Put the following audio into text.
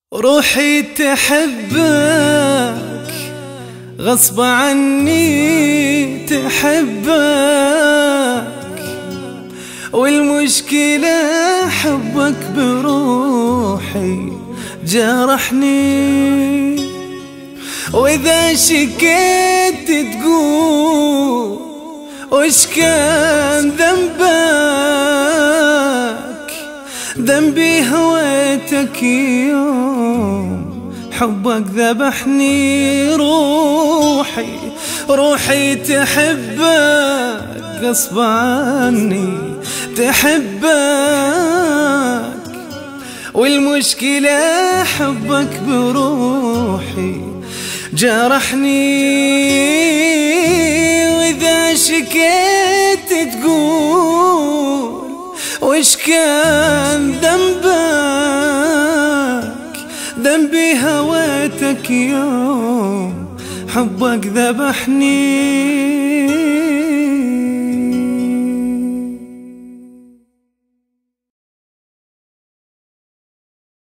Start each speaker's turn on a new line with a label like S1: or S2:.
S1: روحي تحبك غصب عني تحبك، والمشكلة حبك بروحي جرحني. وإذا شكيت تقول وش كان ذنبك، ذنبي هويتك يوم حبك ذبحني. روحي تحبك غصب عني تحبك، والمشكلة حبك بروحي جرحني. وإذا شكيت تقول وش كان ذنبك، ذنبي هويتك يوم حبك ذبحني.